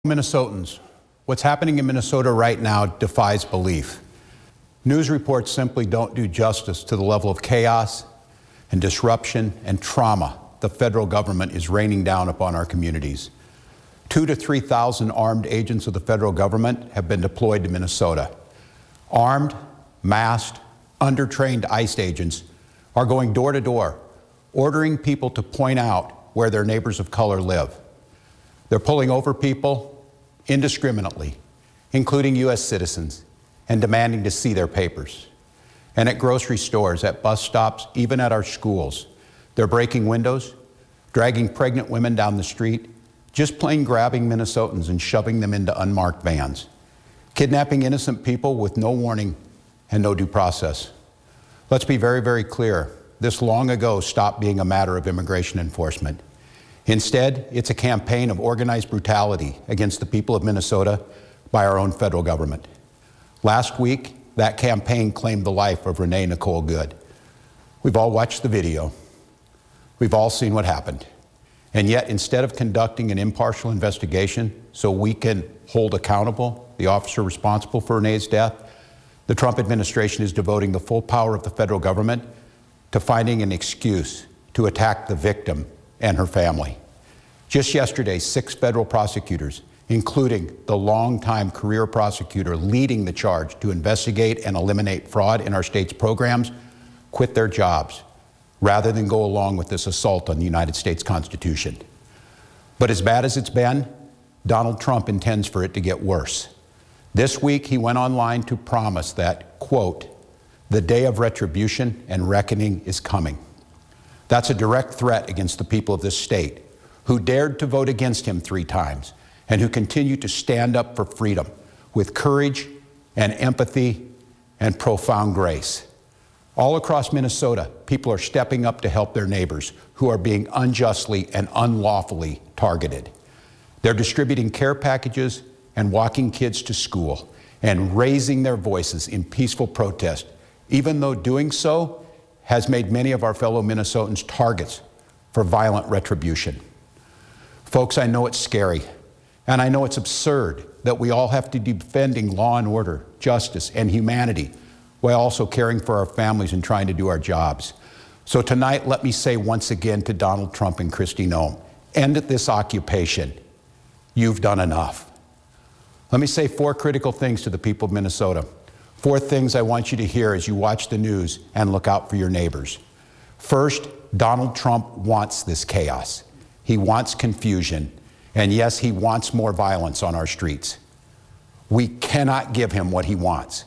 Minnesotans, what's happening in Minnesota right now defies belief. News reports simply don't do justice to the level of chaos and disruption and trauma the federal government is raining down upon our communities. 2,000 to 3,000 armed agents of the federal government have been deployed to Minnesota. Armed, masked, undertrained ICE agents are going door to door, ordering people to point out where their neighbors of color live. They're pulling over people indiscriminately, including U.S. citizens, and demanding to see their papers. And at grocery stores, at bus stops, even at our schools, they're breaking windows, dragging pregnant women down the street, just plain grabbing Minnesotans and shoving them into unmarked vans, kidnapping innocent people with no warning and no due process. Let's be very, very clear. This long ago stopped being a matter of immigration enforcement. Instead, it's a campaign of organized brutality against the people of Minnesota by our own federal government. Last week, that campaign claimed the life of Renee Nicole Good. We've all watched the video. We've all seen what happened. And yet, instead of conducting an impartial investigation so we can hold accountable the officer responsible for Renee's death, the Trump administration is devoting the full power of the federal government to finding an excuse to attack the victim and her family. Just yesterday, 6 federal prosecutors, including the longtime career prosecutor leading the charge to investigate and eliminate fraud in our state's programs, quit their jobs rather than go along with this assault on the United States Constitution. But as bad as it's been, Donald Trump intends for it to get worse. This week, he went online to promise that, quote, "the day of retribution and reckoning is coming." That's a direct threat against the people of this state who dared to vote against him 3 times and who continue to stand up for freedom with courage and empathy and profound grace. All across Minnesota, people are stepping up to help their neighbors who are being unjustly and unlawfully targeted. They're distributing care packages and walking kids to school and raising their voices in peaceful protest, even though doing so has made many of our fellow Minnesotans targets for violent retribution. Folks, I know it's scary, and I know it's absurd that we all have to be defending law and order, justice, and humanity while also caring for our families and trying to do our jobs. So tonight, let me say once again to Donald Trump and Kristi Noem, end this occupation. You've done enough. Let me say 4 critical things to the people of Minnesota. 4 things I want you to hear as you watch the news and look out for your neighbors. First, Donald Trump wants this chaos. He wants confusion. And yes, he wants more violence on our streets. We cannot give him what he wants.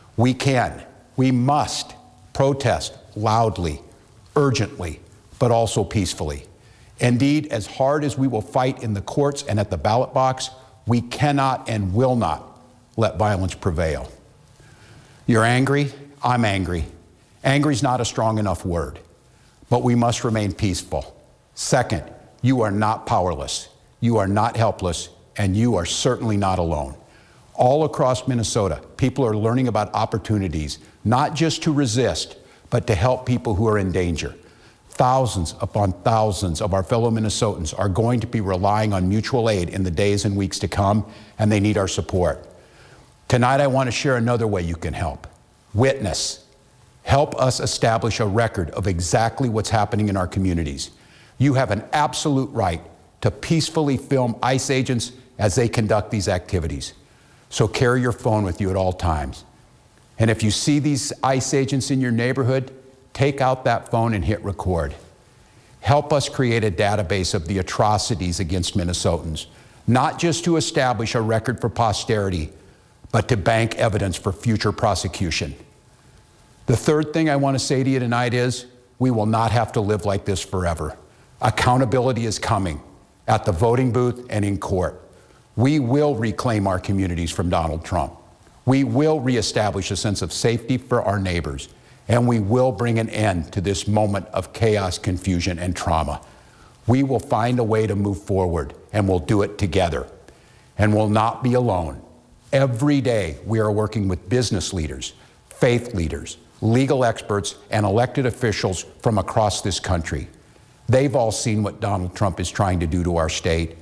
We must protest loudly, urgently, but also peacefully. Indeed, as hard as we will fight in the courts and at the ballot box, we cannot and will not let violence prevail. You're angry, I'm angry. Angry is not a strong enough word, but we must remain peaceful. Second, you are not powerless, you are not helpless, and you are certainly not alone. All across Minnesota, people are learning about opportunities, not just to resist, but to help people who are in danger. Thousands upon thousands of our fellow Minnesotans are going to be relying on mutual aid in the days and weeks to come, and they need our support. Tonight, I want to share another way you can help. Witness. Help us establish a record of exactly what's happening in our communities. You have an absolute right to peacefully film ICE agents as they conduct these activities. So carry your phone with you at all times. And if you see these ICE agents in your neighborhood, take out that phone and hit record. Help us create a database of the atrocities against Minnesotans, not just to establish a record for posterity, but to bank evidence for future prosecution. The third thing I want to say to you tonight is we will not have to live like this forever. Accountability is coming at the voting booth and in court. We will reclaim our communities from Donald Trump. We will reestablish a sense of safety for our neighbors, and we will bring an end to this moment of chaos, confusion, and trauma. We will find a way to move forward, and we'll do it together, and we'll not be alone. Every day, we are working with business leaders, faith leaders, legal experts, and elected officials from across this country. They've all seen what Donald Trump is trying to do to our state,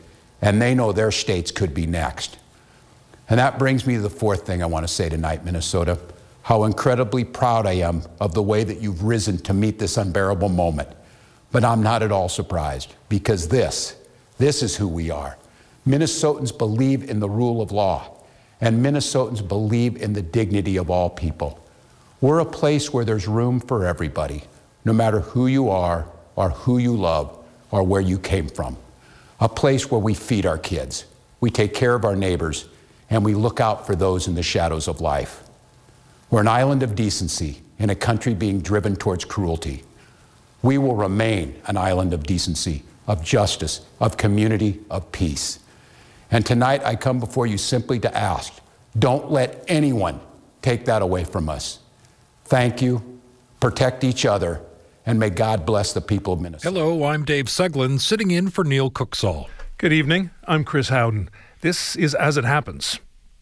and they know their states could be next. And that brings me to the fourth thing I want to say tonight, Minnesota, how incredibly proud I am of the way that you've risen to meet this unbearable moment. But I'm not at all surprised, because this is who we are. Minnesotans believe in the rule of law, and Minnesotans believe in the dignity of all people. We're a place where there's room for everybody, no matter who you are or who you love or where you came from. A place where we feed our kids, we take care of our neighbors, and we look out for those in the shadows of life. We're an island of decency in a country being driven towards cruelty. We will remain an island of decency, of justice, of community, of peace. And tonight I come before you simply to ask, don't let anyone take that away from us. Thank you, protect each other, and may God bless the people of Minnesota. Hello, I'm Dave Seglin, sitting in for Neil Cooksall. Good evening, I'm Chris Howden. This is As It Happens.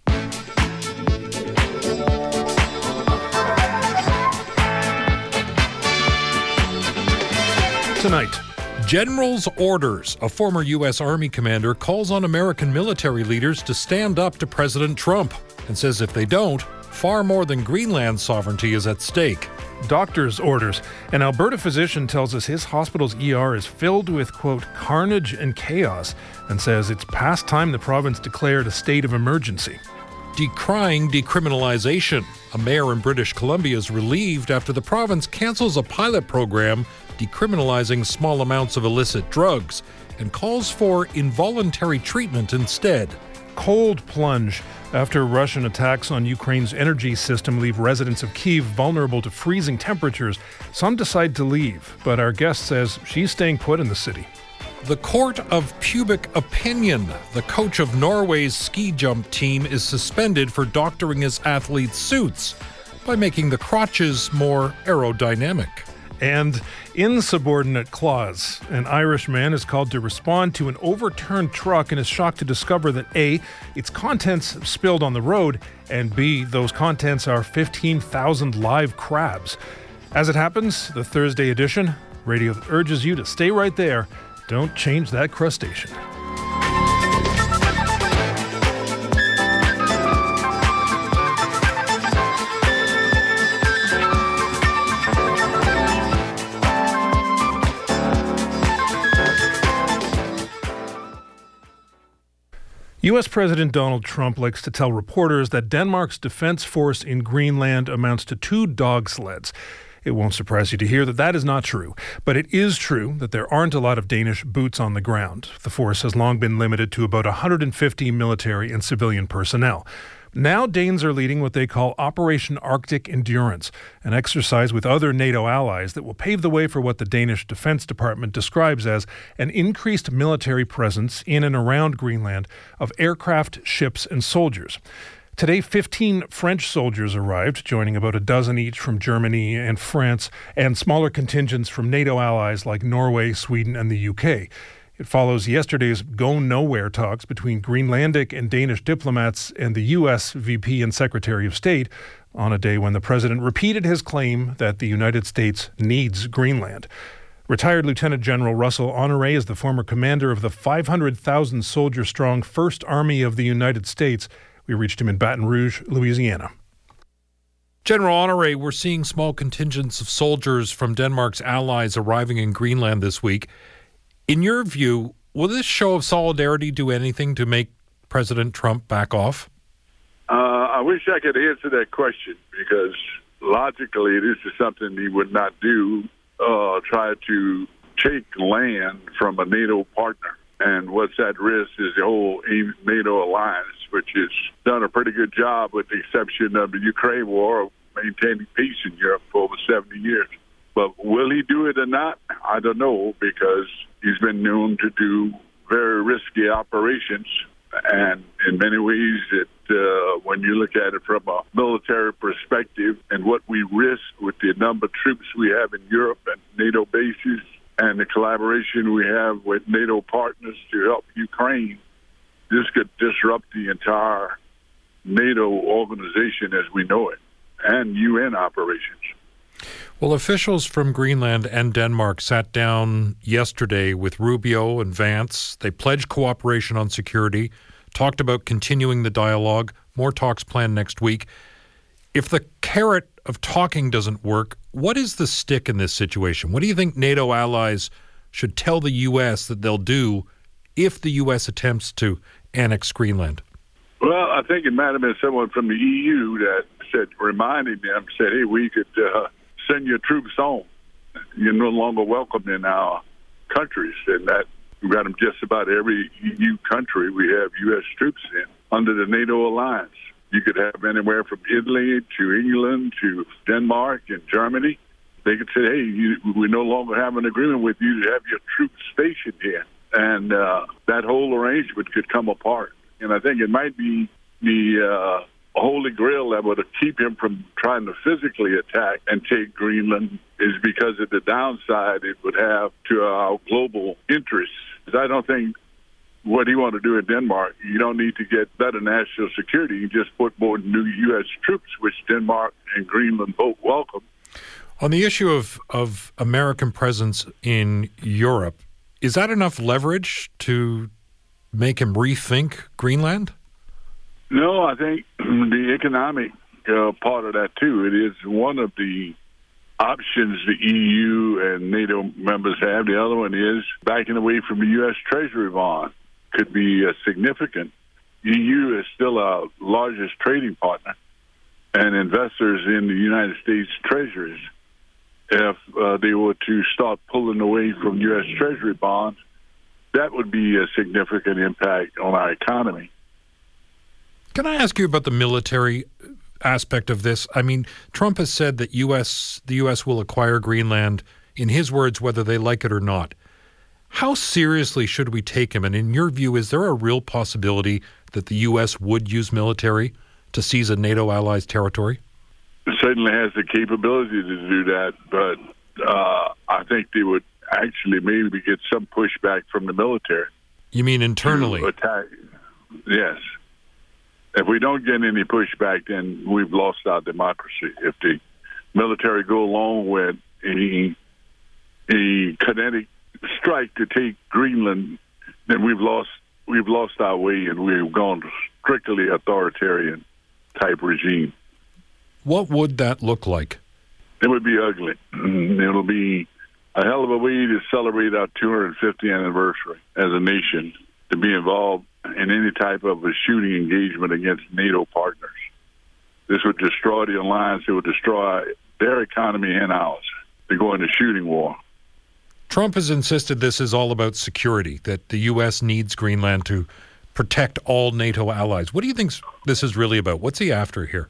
Tonight, General's orders. A former U.S. Army commander calls on American military leaders to stand up to President Trump and says if they don't, far more than Greenland sovereignty is at stake. doctor's orders. An Alberta physician tells us his hospital's ER is filled with, quote, carnage and chaos, and says it's past time the province declared a state of emergency. Decrying decriminalization. A mayor in British Columbia is relieved after the province cancels a pilot program decriminalizing small amounts of illicit drugs and calls for involuntary treatment instead. Cold plunge. After Russian attacks on Ukraine's energy system leave residents of Kyiv vulnerable to freezing temperatures, some decide to leave, but our guest says she's staying put in the city. The court of pubic opinion. The coach of Norway's ski jump team is suspended for doctoring his athletes' suits by making the crotches more aerodynamic. And insubordinate clause. An Irish man is called to respond to an overturned truck and is shocked to discover that A, its contents spilled on the road, and B, those contents are 15,000 live crabs. As it happens, the Thursday edition, radio that urges you to stay right there. Don't change that crustacean. U.S. President Donald Trump likes to tell reporters that Denmark's defense force in Greenland amounts to 2 dog sleds. It won't surprise you to hear that that is not true, but it is true that there aren't a lot of Danish boots on the ground. The force has long been limited to about 150 military and civilian personnel. Now Danes are leading what they call Operation Arctic Endurance, an exercise with other NATO allies that will pave the way for what the Danish Defense Department describes as an increased military presence in and around Greenland of aircraft, ships, and soldiers. Today, 15 French soldiers arrived, joining about a dozen each from Germany and France, and smaller contingents from NATO allies like Norway, Sweden, and the UK. It follows yesterday's go-nowhere talks between Greenlandic and Danish diplomats and the U.S. VP and Secretary of State on a day when the president repeated his claim that the United States needs Greenland. Retired Lieutenant General Russell Honoré is the former commander of the 500,000-soldier-strong 1st Army of the United States. We reached him in Baton Rouge, Louisiana. General Honoré, we're seeing small contingents of soldiers from Denmark's allies arriving in Greenland this week. In your view, will this show of solidarity do anything to make President Trump back off? I wish I could answer that question because logically this is something he would not do, try to take land from a NATO partner. And what's at risk is the whole NATO alliance, which has done a pretty good job with the exception of the Ukraine war of maintaining peace in Europe for over 70 years. But will he do it or not? I don't know, because he's been known to do very risky operations. And in many ways, when you look at it from a military perspective and what we risk with the number of troops we have in Europe and NATO bases and the collaboration we have with NATO partners to help Ukraine, this could disrupt the entire NATO organization as we know it and UN operations. Well, officials from Greenland and Denmark sat down yesterday with Rubio and Vance. They pledged cooperation on security, talked about continuing the dialogue, more talks planned next week. If the carrot of talking doesn't work, what is the stick in this situation? What do you think NATO allies should tell the U.S. that they'll do if the U.S. attempts to annex Greenland? Well, I think it might have been someone from the EU that reminded them, said, hey, we could send your troops home. You're no longer welcome in our countries. And that we've got them just about every EU country we have U.S. troops in under the NATO alliance. You could have anywhere from Italy to England to Denmark and Germany. They could say, hey, we no longer have an agreement with you to have your troops stationed here. And that whole arrangement could come apart. And I think it might be the holy grail that would keep him from trying to physically attack and take Greenland is because of the downside it would have to our global interests. I don't think what he want to do in Denmark, you don't need to get better national security. You just put more new U.S. troops, which Denmark and Greenland both welcome. On the issue of American presence in Europe, is that enough leverage to make him rethink Greenland? No, I think the economic part of that, too. It is one of the options the EU and NATO members have. The other one is backing away from the U.S. Treasury bond. Could be significant. EU is still our largest trading partner, and investors in the United States Treasuries, if they were to start pulling away from U.S. Treasury bonds, that would be a significant impact on our economy. Can I ask you about the military aspect of this? I mean, Trump has said that the U.S. will acquire Greenland, in his words, whether they like it or not. How seriously should we take him? And in your view, is there a real possibility that the U.S. would use military to seize a NATO ally's territory? It certainly has the capability to do that, but I think they would actually maybe get some pushback from the military. You mean internally? To attack. Yes. If we don't get any pushback, then we've lost our democracy. If the military go along with a kinetic strike to take Greenland, then we've lost our way, and we've gone strictly authoritarian type regime. What would that look like? It would be ugly. It'll be a hell of a way to celebrate our 250th anniversary as a nation, to be involved in any type of a shooting engagement against NATO partners. This would destroy the alliance. It would destroy their economy and ours. They go into shooting war. Trump has insisted this is all about security, that the U.S. needs Greenland to protect all NATO allies. What do you think this is really about? What's he after here?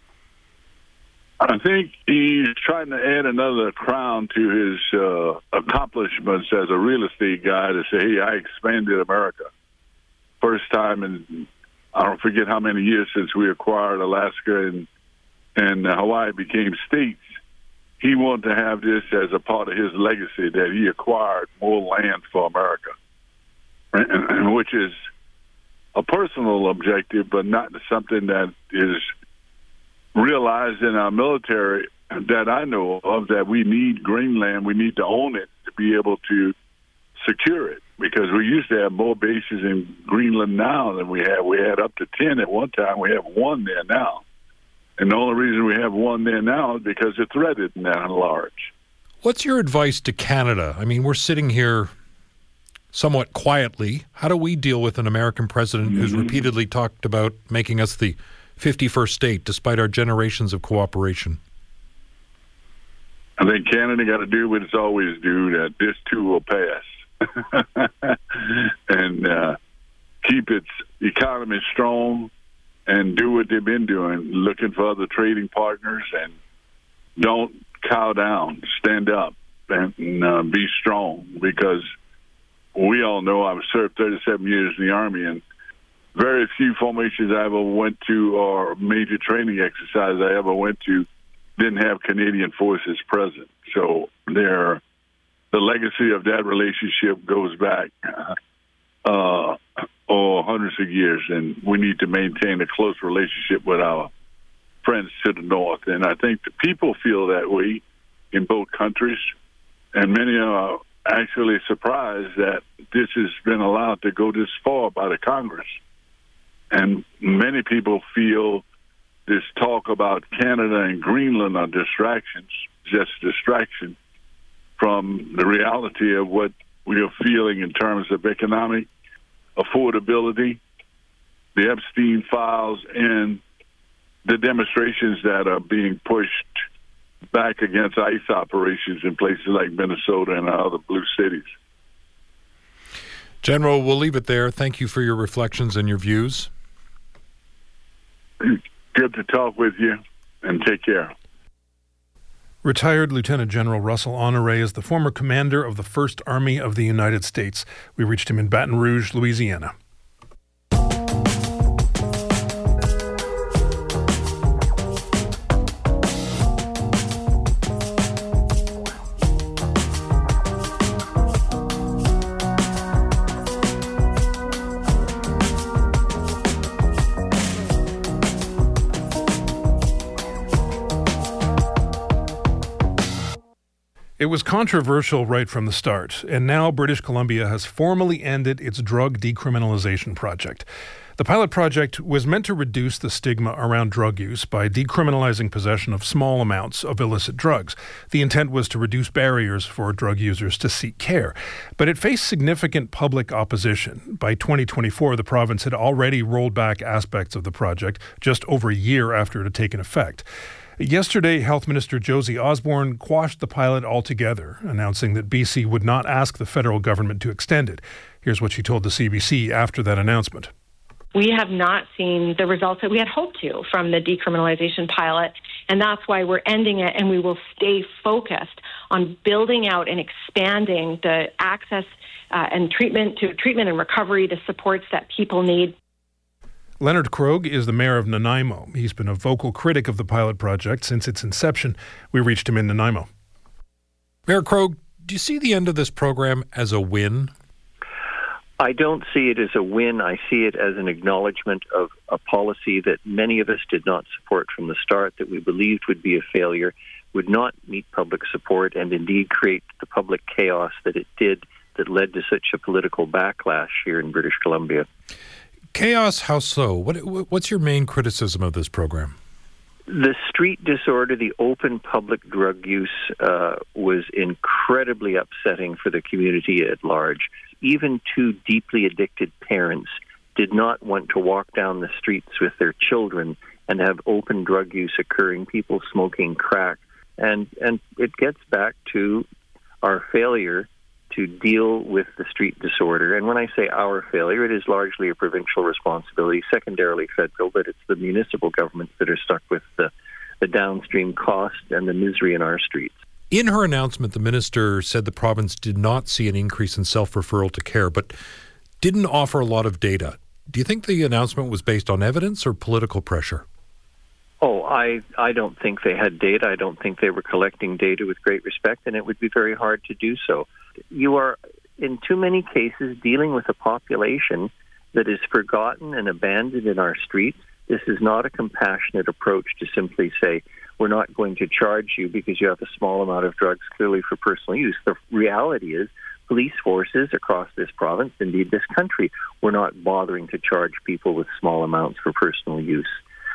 I think he's trying to add another crown to his accomplishments as a real estate guy, to say, hey, I expanded America. First time in, I don't forget how many years since we acquired Alaska and Hawaii became states. He wanted to have this as a part of his legacy, that he acquired more land for America, which is a personal objective, but not something that is realized in our military that I know of, that we need Greenland. We need to own it to be able to secure it, because we used to have more bases in Greenland now than we had. We had up to 10 at one time. We have one there now. And the only reason we have one there now is because it's threatened that large. What's your advice to Canada? I mean, we're sitting here somewhat quietly. How do we deal with an American president who's repeatedly talked about making us the 51st state, despite our generations of cooperation? I think Canada got to do what it's always do, that this too will pass. And keep its economy strong and do what they've been doing, looking for other trading partners, and don't cow down, stand up, and be strong, because we all know I've served 37 years in the Army, and very few formations I ever went to or major training exercises I ever went to didn't have Canadian forces present. So the legacy of that relationship goes back hundreds of years, and we need to maintain a close relationship with our friends to the north. And I think the people feel that way, in both countries, and many are actually surprised that this has been allowed to go this far by the Congress. And many people feel this talk about Canada and Greenland are distractions, just distraction from the reality of what we are feeling in terms of economic affordability, the Epstein files, and the demonstrations that are being pushed back against ICE operations in places like Minnesota and other blue cities. General, we'll leave it there. Thank you for your reflections and your views. Good to talk with you, and take care. Retired Lieutenant General Russell Honoré is the former commander of the 1st Army of the United States. We reached him in Baton Rouge, Louisiana. It was controversial right from the start, and now British Columbia has formally ended its drug decriminalization project. The pilot project was meant to reduce the stigma around drug use by decriminalizing possession of small amounts of illicit drugs. The intent was to reduce barriers for drug users to seek care. But it faced significant public opposition. By 2024, the province had already rolled back aspects of the project just over a year after it had taken effect. Yesterday, Health Minister Josie Osborne quashed the pilot altogether, announcing that BC would not ask the federal government to extend it. Here's what she told the CBC after that announcement. We have not seen the results that we had hoped to from the decriminalization pilot, and that's why we're ending it, and we will stay focused on building out and expanding the access and treatment and recovery, the supports that people need. Leonard Krogh is the mayor of Nanaimo. He's been a vocal critic of the pilot project since its inception. We reached him in Nanaimo. Mayor Krogh, do you see the end of this program as a win? I don't see it as a win. I see it as an acknowledgement of a policy that many of us did not support from the start, that we believed would be a failure, would not meet public support, and indeed create the public chaos that it did, that led to such a political backlash here in British Columbia. Chaos, how so? What's your main criticism of this program? The street disorder, the open public drug use was incredibly upsetting for the community at large. Even two deeply addicted parents did not want to walk down the streets with their children and have open drug use occurring, people smoking crack. And it gets back to our failure to deal with the street disorder. And when I say our failure, it is largely a provincial responsibility, secondarily federal, but it's the municipal governments that are stuck with the downstream cost and the misery in our streets. In her announcement, the minister said the province did not see an increase in self-referral to care, but didn't offer a lot of data. Do you think the announcement was based on evidence or political pressure? Oh, I don't think they had data. I don't think they were collecting data with great respect, and it would be very hard to do so. You are, in too many cases, dealing with a population that is forgotten and abandoned in our streets. This is not a compassionate approach to simply say, we're not going to charge you because you have a small amount of drugs clearly for personal use. The reality is police forces across this province, indeed this country, were not bothering to charge people with small amounts for personal use.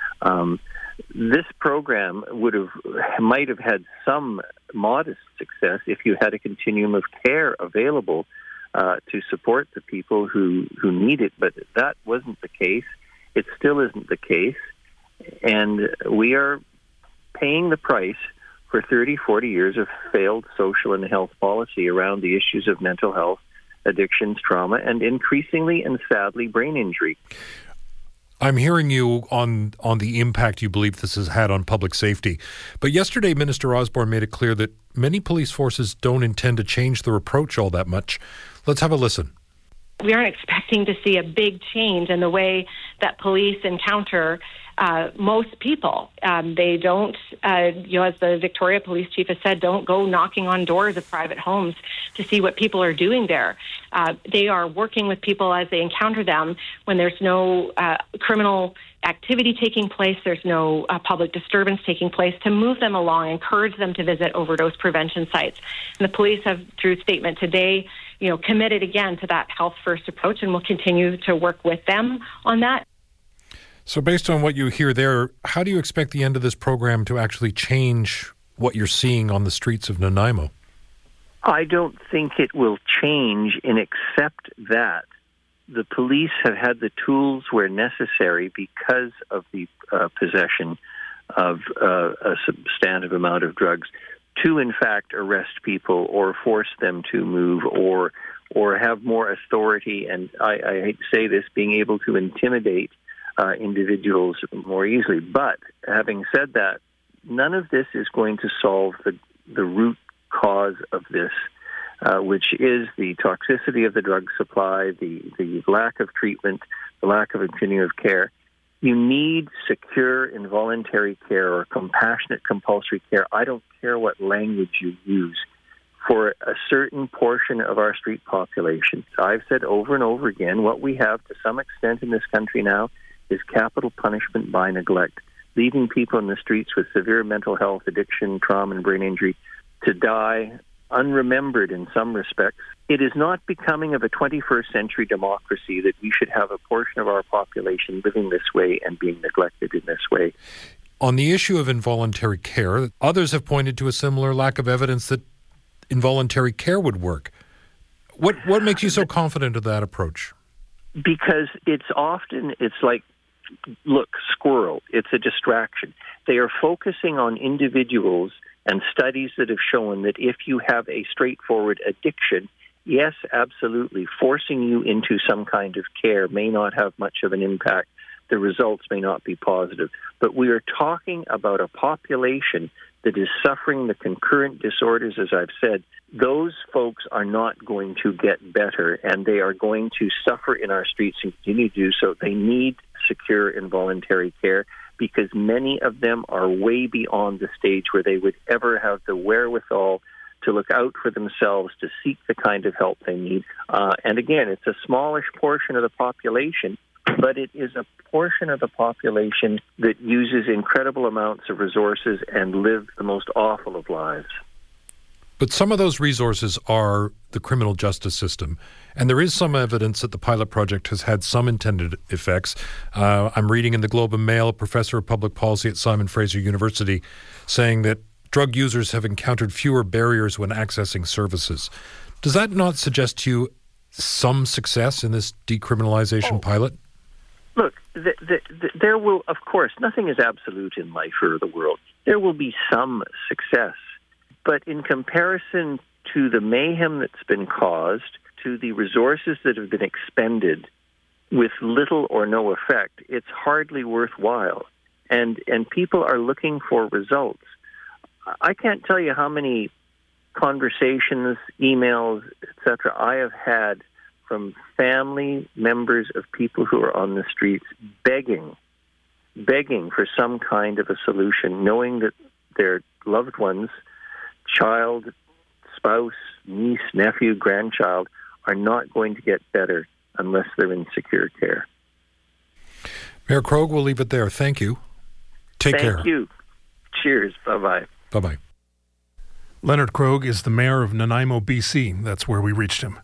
This program might have had some modest success if you had a continuum of care available to support the people who need it, but that wasn't the case. It still isn't the case, and we are paying the price for 30, 40 years of failed social and health policy around the issues of mental health, addictions, trauma, and increasingly and sadly brain injury. I'm hearing you on the impact you believe this has had on public safety. But yesterday, Minister Osborne made it clear that many police forces don't intend to change their approach all that much. Let's have a listen. We aren't expecting to see a big change in the way that police encounter most people. They don't, as the Victoria Police Chief has said, don't go knocking on doors of private homes to see what people are doing there. They are working with people as they encounter them when there's no criminal activity taking place, there's no public disturbance taking place, to move them along, encourage them to visit overdose prevention sites. And the police have, through statement today, committed again to that health first approach, and will continue to work with them on that. So based on what you hear there, how do you expect the end of this program to actually change what you're seeing on the streets of Nanaimo? I don't think it will change, except that the police have had the tools where necessary because of the possession of a substantive amount of drugs to, in fact, arrest people or force them to move or have more authority. And I hate to say this, being able to intimidate individuals more easily. But having said that, none of this is going to solve the root cause of this, which is the toxicity of the drug supply, the lack of treatment, the lack of continuum of care. You need secure involuntary care or compassionate compulsory care. I don't care what language you use for a certain portion of our street population. I've said over and over again, what we have to some extent in this country now is capital punishment by neglect, leaving people in the streets with severe mental health, addiction, trauma, and brain injury to die unremembered in some respects. It is not becoming of a 21st century democracy that we should have a portion of our population living this way and being neglected in this way. On the issue of involuntary care, others have pointed to a similar lack of evidence that involuntary care would work. What makes you so confident of that approach? Because it's like, look, squirrel, it's a distraction. They are focusing on individuals and studies that have shown that if you have a straightforward addiction, yes, absolutely, forcing you into some kind of care may not have much of an impact. The results may not be positive. But we are talking about a population that is suffering the concurrent disorders, as I've said. Those folks are not going to get better, and they are going to suffer in our streets and continue to do so. They need secure involuntary care, because many of them are way beyond the stage where they would ever have the wherewithal to look out for themselves, to seek the kind of help they need. And again, it's a smallish portion of the population, but it is a portion of the population that uses incredible amounts of resources and live the most awful of lives. But some of those resources are the criminal justice system. And there is some evidence that the pilot project has had some intended effects. I'm reading in the Globe and Mail, a professor of public policy at Simon Fraser University, saying that drug users have encountered fewer barriers when accessing services. Does that not suggest to you some success in this decriminalization pilot? Look, there will, of course, nothing is absolute in life or the world. There will be some success. But in comparison to the mayhem that's been caused, to the resources that have been expended with little or no effect, it's hardly worthwhile. And people are looking for results. I can't tell you how many conversations, emails, etc. I have had from family members of people who are on the streets begging for some kind of a solution, knowing that their loved ones, child, spouse, niece, nephew, grandchild, are not going to get better unless they're in secure care. Mayor Krog, we'll leave it there. Thank you. Take care. Thank you. Cheers. Bye-bye. Bye-bye. Leonard Krog is the mayor of Nanaimo, BC. That's where we reached him.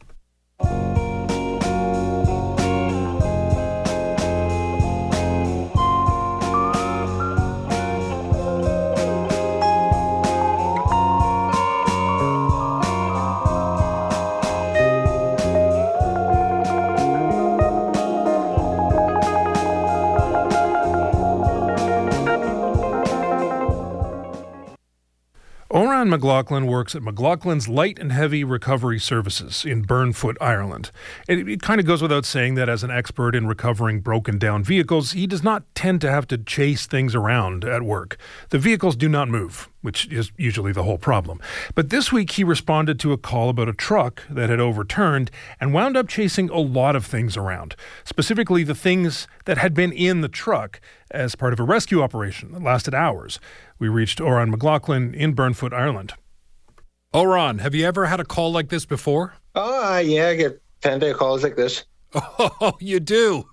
Oran McLaughlin works at McLaughlin's Light and Heavy Recovery Services in Burnfoot, Ireland. It kind of goes without saying that as an expert in recovering broken down vehicles, he does not tend to have to chase things around at work. The vehicles do not move. which is usually the whole problem. But this week he responded to a call about a truck that had overturned and wound up chasing a lot of things around, specifically the things that had been in the truck as part of a rescue operation that lasted hours. We reached Oran McLaughlin in Burnfoot, Ireland. Oran, have you ever had a call like this before? Oh, yeah, I get plenty of calls like this. Oh, you do?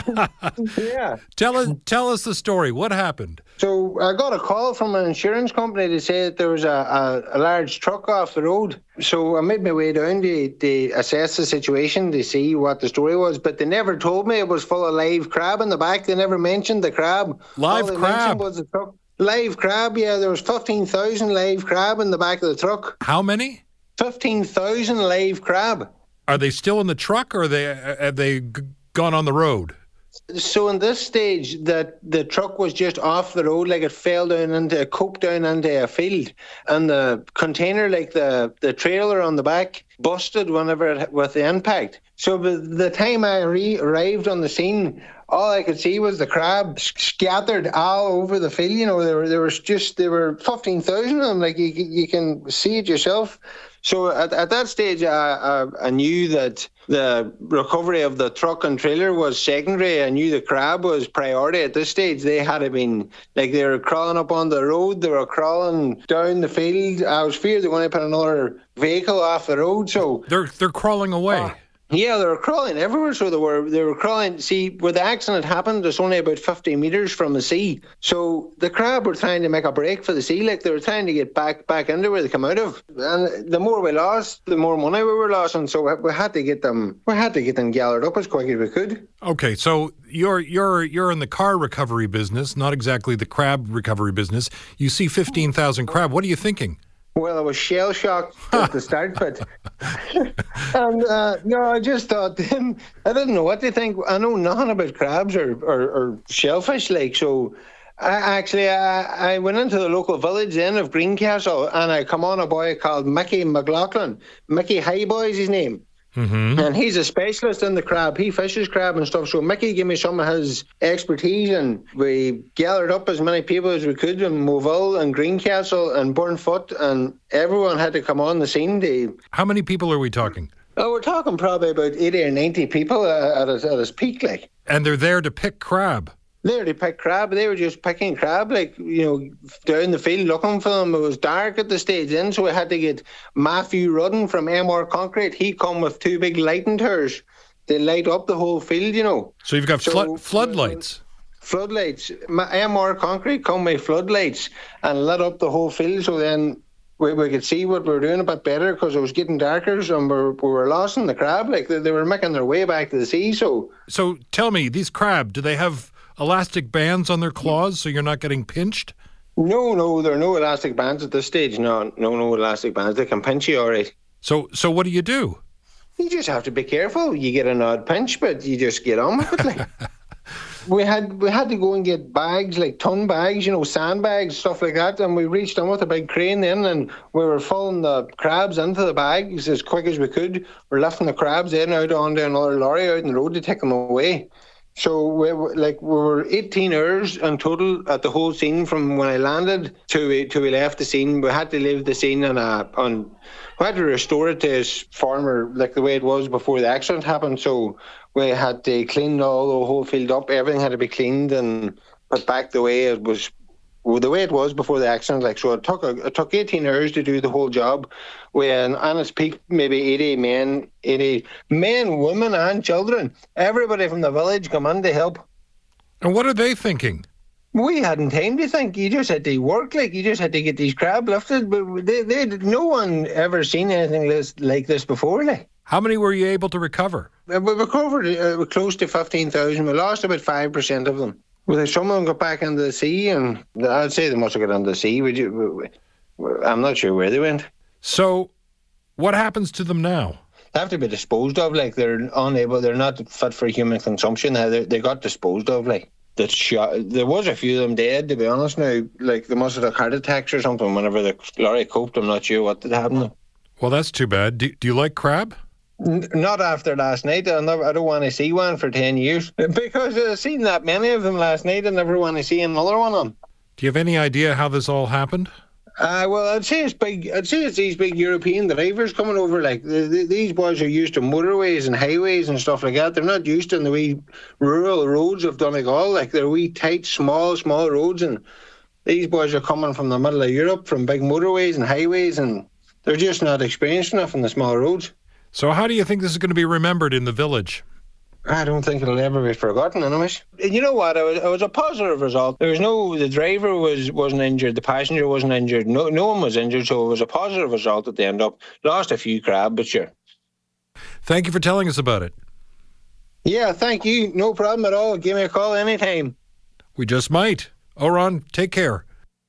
Yeah. Tell us the story. What happened? So I got a call from an insurance company to say that there was a large truck off the road. So I made my way down to assess the situation to see what the story was. But they never told me it was full of live crab in the back. They never mentioned the crab. Live All they crab? mentioned was the truck. Live crab, yeah. There was 15,000 live crab in the back of the truck. How many? 15,000 live crab. Are they still in the truck, or have they gone on the road? So in this stage, that the truck was just off the road, like it fell down into, coped down into a field, and the container, like the trailer on the back, busted with the impact. So by the time I arrived on the scene, all I could see was the crab scattered all over the field. You know, there were 15,000 of them. Like you can see it yourself. So at that stage, I knew that the recovery of the truck and trailer was secondary. I knew the crab was priority at this stage. They had been, like, they were crawling up on the road, they were crawling down the field. I was feared they were going to put another vehicle off the road. So they're crawling away. Yeah, they were crawling everywhere. So they were crawling. See, where the accident happened, it's only about 50 metres from the sea. So the crab were trying to make a break for the sea. Like, they were trying to get back into where they come out of. And the more we lost, the more money we were losing. So we had to get them gathered up as quick as we could. Okay, so you're in the car recovery business, not exactly the crab recovery business. You see 15,000 crab. What are you thinking? Well, I was shell-shocked at the start, but and no, I just thought, I didn't know what to think. I know nothing about crabs or shellfish, like, so I went into the local village then of Greencastle, and I come on a boy called Mickey McLaughlin. Mickey Highboy is his name. Mm-hmm. And he's a specialist in the crab. He fishes crab and stuff. So Mickey gave me some of his expertise, and we gathered up as many people as we could in Moville and Greencastle and Burnfoot, and everyone had to come on the scene. How many people are we talking? Oh, we're talking probably about 80 or 90 people at his peak, like. And they're there to pick crab. There to pick crab. They were just picking crab, like, you know, down the field looking for them. It was dark at the stage then, so we had to get Matthew Rudden from MR Concrete. He come with 2 big lighting towers. They light up the whole field, you know. So you've got floodlights. Floodlights. MR Concrete come with floodlights and lit up the whole field, so then we could see what we were doing a bit better, because it was getting darker, and we were losing the crab. Like, they were making their way back to the sea. So tell me, these crab, do they have elastic bands on their claws so you're not getting pinched? No, there are no elastic bands at this stage. No elastic bands. They can pinch you all right. So what do? You just have to be careful. You get an odd pinch, but you just get on with it. Like. We had to go and get bags, like ton bags, you know, sandbags, stuff like that, and we reached in with a big crane then, and we were filling the crabs into the bags as quick as we could. We're lifting the crabs in out onto another lorry out on the road to take them away. So we were 18 hours in total at the whole scene from when I landed to we left the scene. We had to leave the scene we had to restore it to its former, like the way it was before the accident happened. So we had to clean all the whole field up. Everything had to be cleaned and put back the way it was before the accident. Like, so it took 18 hours to do the whole job. When on its peak, maybe 80 men, women and children. Everybody from the village come in to help. And what are they thinking? We hadn't time to think. You just had to work, like, you just had to get these crab lifted. But no one ever seen anything like this before, like. How many were you able to recover? We recovered close to 15,000. We lost about 5% of them. Well, some of them got back into the sea, and I'd say they must have got into the sea. I'm not sure where they went. So, what happens to them now? They have to be disposed of. Like, they're not fit for human consumption. They got disposed of. Like, there was a few of them dead, to be honest. Now, like, they must have had heart attacks or something whenever the lorry coped. I'm not sure what did happen. Well, that's too bad. Do you like crab? Not after last night. I don't want to see one for 10 years. Because I've seen that many of them last night. I never want to see another one on. Do you have any idea how this all happened? Well, I'd say it's big. I'd say it's these big European drivers coming over. Like these boys are used to motorways and highways and stuff like that. They're not used to the wee rural roads of Donegal. Like they're wee tight, small roads, and these boys are coming from the middle of Europe, from big motorways and highways, and they're just not experienced enough on the small roads. So how do you think this is going to be remembered in the village? I don't think it'll ever be forgotten, anyways. And you know what? It was a positive result. The driver wasn't injured, the passenger wasn't injured, no one was injured, so it was a positive result at the end up. Lost a few crab, but sure. Thank you for telling us about it. Yeah, thank you. No problem at all. Give me a call anytime. We just might. Oran, take care.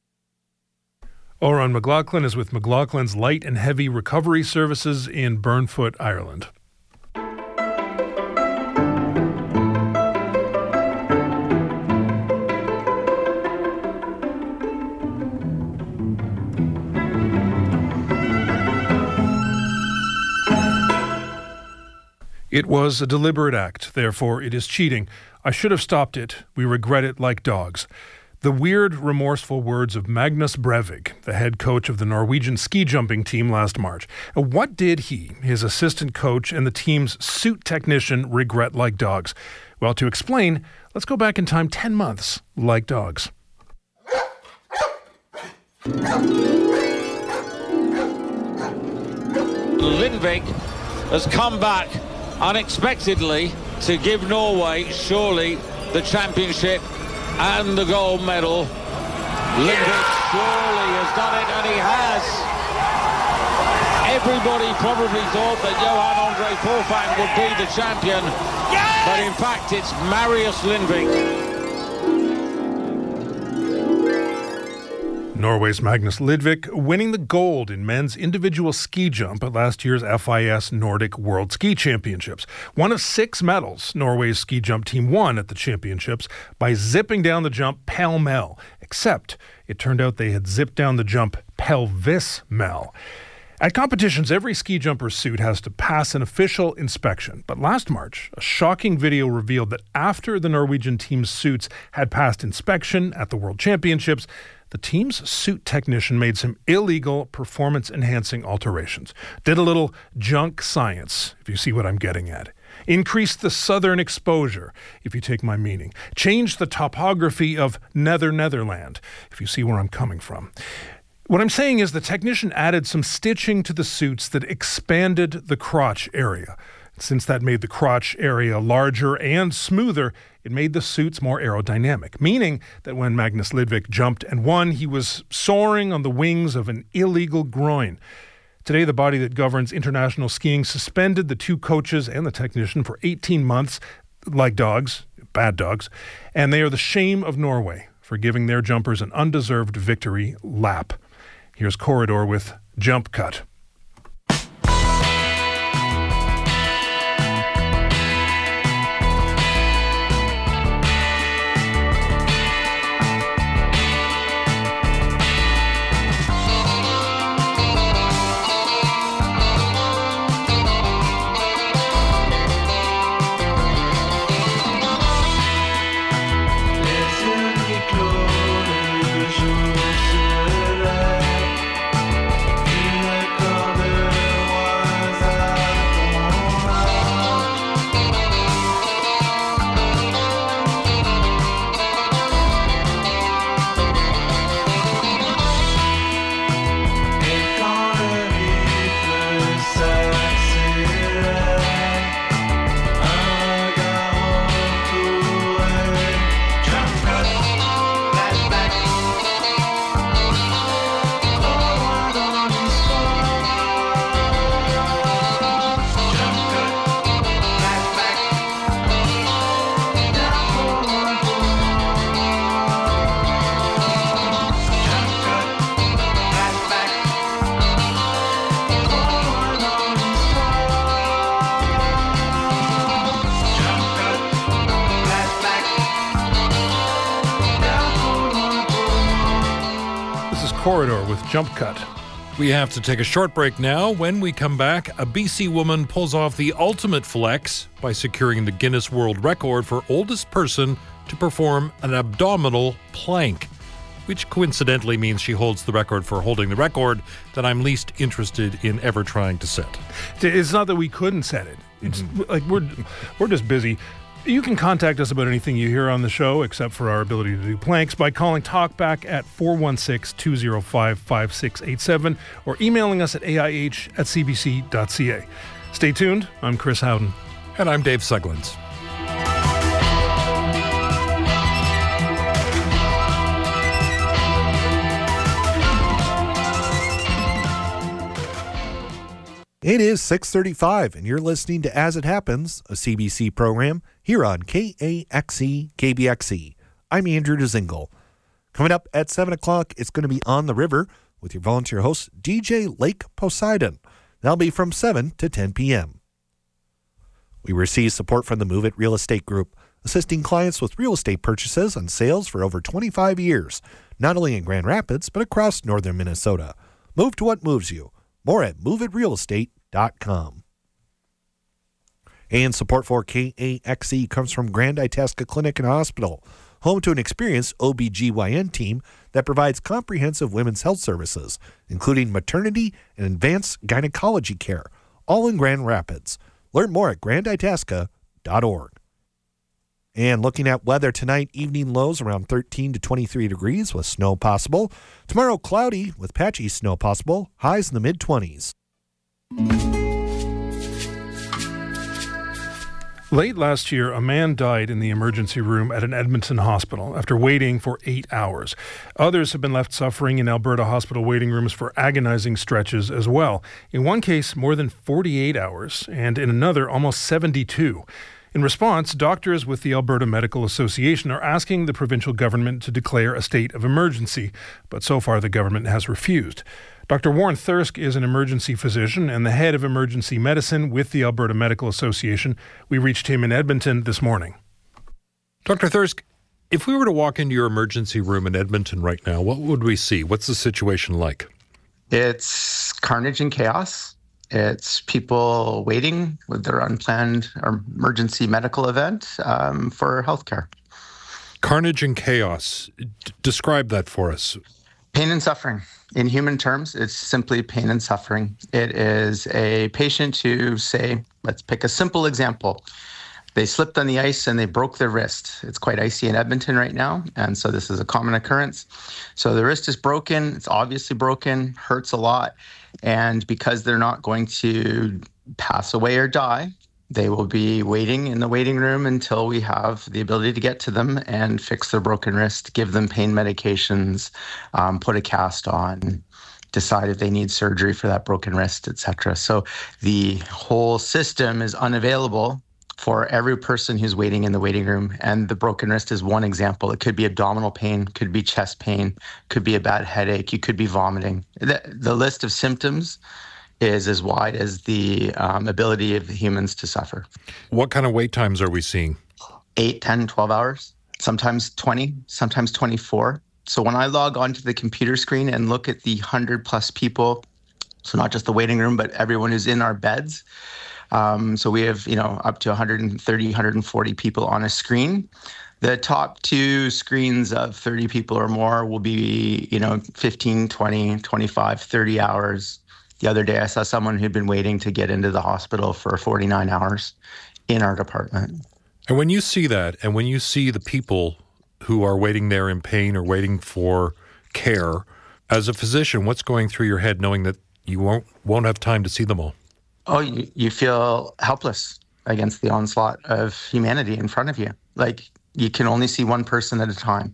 Oran McLaughlin is with McLaughlin's Light and Heavy Recovery Services in Burnfoot, Ireland. It was a deliberate act, therefore it is cheating. I should have stopped it. We regret it like dogs. The weird, remorseful words of Magnus Brevig, the head coach of the Norwegian ski jumping team last March. What did he, his assistant coach, and the team's suit technician regret like dogs? Well, to explain, let's go back in time 10 months like dogs. Lindvik has come back unexpectedly to give Norway surely the championship and the gold medal. Lindvik surely has done it, and he has. Everybody probably thought that Johan Andre Forfang would be the champion, but in fact it's Marius Lindvik. Norway's Magnus Lindvik winning the gold in men's individual ski jump at last year's FIS Nordic World Ski Championships. One of 6 medals Norway's ski jump team won at the championships by zipping down the jump pell-mell, except it turned out they had zipped down the jump pelvis-mell. At competitions, every ski jumper's suit has to pass an official inspection. But last March, a shocking video revealed that after the Norwegian team's suits had passed inspection at the World Championships, the team's suit technician made some illegal performance-enhancing alterations. Did a little junk science, if you see what I'm getting at. Increased the southern exposure, if you take my meaning. Changed the topography of Netherland, if you see where I'm coming from. What I'm saying is the technician added some stitching to the suits that expanded the crotch area. Since that made the crotch area larger and smoother, it made the suits more aerodynamic, meaning that when Magnus Lindvik jumped and won, he was soaring on the wings of an illegal groin. Today, the body that governs international skiing suspended the 2 coaches and the technician for 18 months, like dogs, bad dogs, and they are the shame of Norway for giving their jumpers an undeserved victory lap. Here's Corridor with Jump Cut. Corridor with Jump Cut. We have to take a short break now. When we come back, a BC woman pulls off the ultimate flex by securing the Guinness World Record for oldest person to perform an abdominal plank. which coincidentally means she holds the record for holding the record that I'm least interested in ever trying to set. It's not that we couldn't set it. It's like we're just busy. You can contact us about anything you hear on the show, except for our ability to do planks, by calling Talkback at 416-205-5687 or emailing us at aih@cbc.ca. Stay tuned. I'm Chris Howden. And I'm Dave Suglins. It is 6:35, and you're listening to As It Happens, a CBC program here on KAXE KBXE. I'm Andrew DeZingle. Coming up at 7 o'clock, it's going to be On the River with your volunteer host, DJ Lake Poseidon. That'll be from 7 to 10 p.m. We receive support from the Move It Real Estate Group, assisting clients with real estate purchases and sales for over 25 years, not only in Grand Rapids, but across northern Minnesota. Move to what moves you. More at moveitrealestate.com. And support for KAXE comes from Grand Itasca Clinic and Hospital, home to an experienced OBGYN team that provides comprehensive women's health services, including maternity and advanced gynecology care, all in Grand Rapids. Learn more at granditasca.org. And looking at weather tonight, evening lows around 13 to 23 degrees with snow possible. Tomorrow, cloudy with patchy snow possible, highs in the mid-20s. Late last year, a man died in the emergency room at an Edmonton hospital after waiting for 8 hours. Others have been left suffering in Alberta hospital waiting rooms for agonizing stretches as well. In one case, more than 48 hours, and in another, almost 72. In response, doctors with the Alberta Medical Association are asking the provincial government to declare a state of emergency, but so far the government has refused. Dr. Warren Thirsk is an emergency physician and the head of emergency medicine with the Alberta Medical Association. We reached him in Edmonton this morning. Dr. Thirsk, if we were to walk into your emergency room in Edmonton right now, what would we see? What's the situation like? It's carnage and chaos. It's people waiting with their unplanned emergency medical event for healthcare. Carnage and chaos. Describe that for us. Pain and suffering. In human terms, it's simply pain and suffering. It is a patient who, say, let's pick a simple example. They slipped on the ice and they broke their wrist. It's quite icy in Edmonton right now, and so this is a common occurrence. So the wrist is broken. It's obviously broken, hurts a lot. And because they're not going to pass away or die, they will be waiting in the waiting room until we have the ability to get to them and fix their broken wrist, give them pain medications, put a cast on, decide if they need surgery for that broken wrist, etc. So the whole system is unavailable for every person who's waiting in the waiting room. And the broken wrist is one example. It could be abdominal pain, could be chest pain, could be a bad headache, you could be vomiting. The list of symptoms is as wide as the ability of humans to suffer. What kind of wait times are we seeing? 8, 10, 12 hours, sometimes 20, sometimes 24. So when I log onto the computer screen and look at the 100 plus people, so not just the waiting room, but everyone who's in our beds, so we have, up to 130, 140 people on a screen. The top two screens of 30 people or more will be, 15, 20, 25, 30 hours. The other day I saw someone who'd been waiting to get into the hospital for 49 hours in our department. And when you see that, and when you see the people who are waiting there in pain or waiting for care, as a physician, what's going through your head knowing that you won't have time to see them all? Oh, you feel helpless against the onslaught of humanity in front of you. Like, you can only see one person at a time.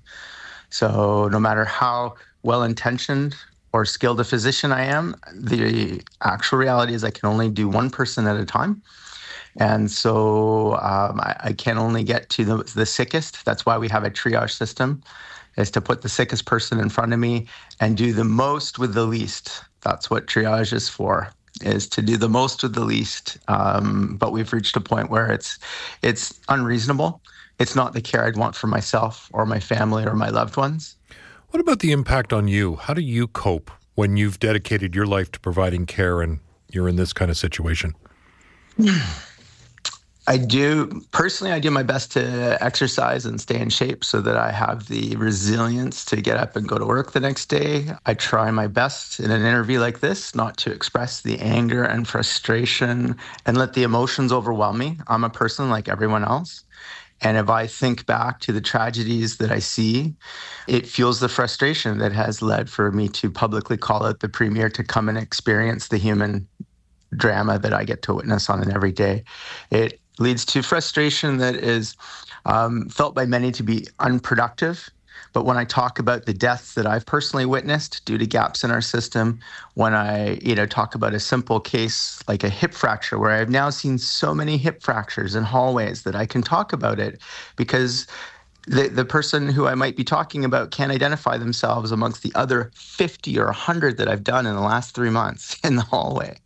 So no matter how well-intentioned or skilled a physician I am, the actual reality is I can only do one person at a time. And so I can only get to the sickest. That's why we have a triage system, is to put the sickest person in front of me and do the most with the least. That's what triage is for, is to do the most with the least. But we've reached a point where it's unreasonable. It's not the care I'd want for myself or my family or my loved ones. What about the impact on you? How do you cope when you've dedicated your life to providing care and you're in this kind of situation? I do my best to exercise and stay in shape so that I have the resilience to get up and go to work the next day. I try my best in an interview like this not to express the anger and frustration and let the emotions overwhelm me. I'm a person like everyone else. And if I think back to the tragedies that I see, it fuels the frustration that has led for me to publicly call out the Premier to come and experience the human drama that I get to witness on an everyday. It leads to frustration that is felt by many to be unproductive. But when I talk about the deaths that I've personally witnessed due to gaps in our system, when I talk about a simple case like a hip fracture, where I've now seen so many hip fractures in hallways that I can talk about it because the person who I might be talking about can't identify themselves amongst the other 50 or 100 that I've done in the last 3 months in the hallway.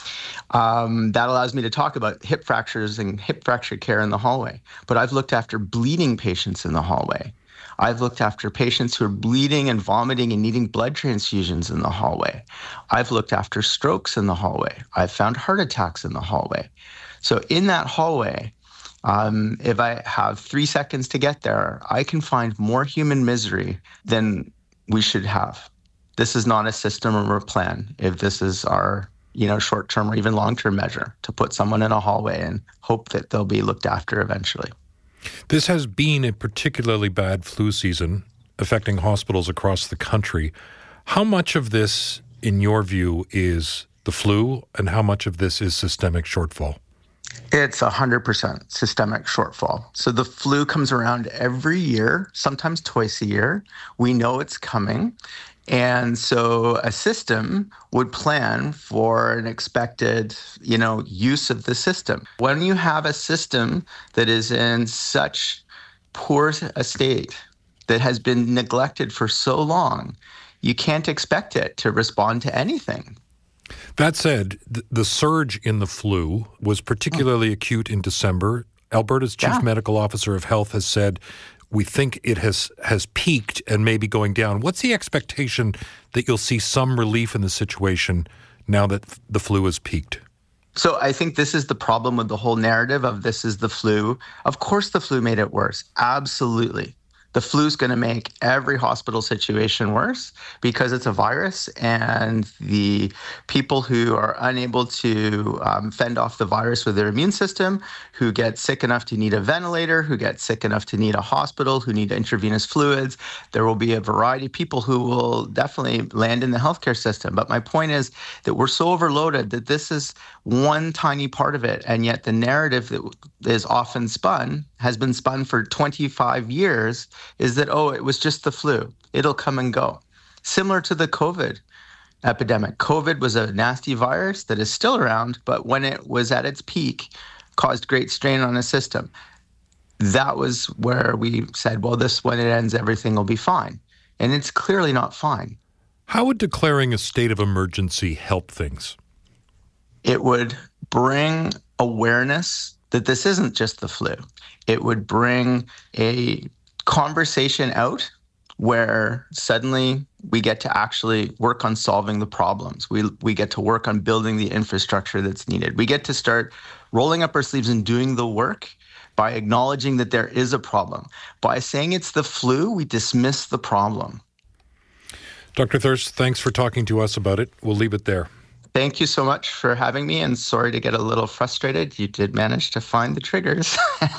That allows me to talk about hip fractures and hip fracture care in the hallway. But I've looked after bleeding patients in the hallway. I've looked after patients who are bleeding and vomiting and needing blood transfusions in the hallway. I've looked after strokes in the hallway. I've found heart attacks in the hallway. So in that hallway, if I have 3 seconds to get there, I can find more human misery than we should have. This is not a system or a plan. If this is our short-term or even long-term measure to put someone in a hallway and hope that they'll be looked after eventually. This has been a particularly bad flu season affecting hospitals across the country. How much of this, in your view, is the flu and how much of this is systemic shortfall? It's 100% systemic shortfall. So the flu comes around every year, sometimes twice a year. We know it's coming. And so a system would plan for an expected, use of the system. When you have a system that is in such poor a state, that has been neglected for so long, you can't expect it to respond to anything. That said, the surge in the flu was particularly acute in December. Alberta's Chief Medical Officer of Health has said, we think it has peaked and may be going down. What's the expectation that you'll see some relief in the situation now that the flu has peaked? So I think this is the problem with the whole narrative of this is the flu. Of course the flu made it worse. Absolutely. The flu is going to make every hospital situation worse because it's a virus, and the people who are unable to fend off the virus with their immune system, who get sick enough to need a ventilator, who get sick enough to need a hospital, who need intravenous fluids, there will be a variety of people who will definitely land in the healthcare system. But my point is that we're so overloaded that this is one tiny part of it, and yet the narrative that is often spun, has been spun for 25 years, is that, it was just the flu. It'll come and go. Similar to the COVID epidemic. COVID was a nasty virus that is still around, but when it was at its peak, caused great strain on the system. That was where we said, when it ends, everything will be fine. And it's clearly not fine. How would declaring a state of emergency help things? It would bring awareness that this isn't just the flu. It would bring a conversation out where suddenly we get to actually work on solving the problems. We get to work on building the infrastructure that's needed. We get to start rolling up our sleeves and doing the work by acknowledging that there is a problem. By saying it's the flu, we dismiss the problem. Dr. Thirsk, thanks for talking to us about it. We'll leave it there. Thank you so much for having me, and sorry to get a little frustrated. You did manage to find the triggers.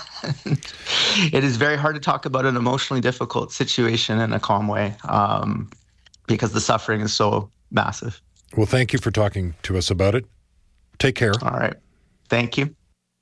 It is very hard to talk about an emotionally difficult situation in a calm way because the suffering is so massive. Well, thank you for talking to us about it. Take care. All right. Thank you.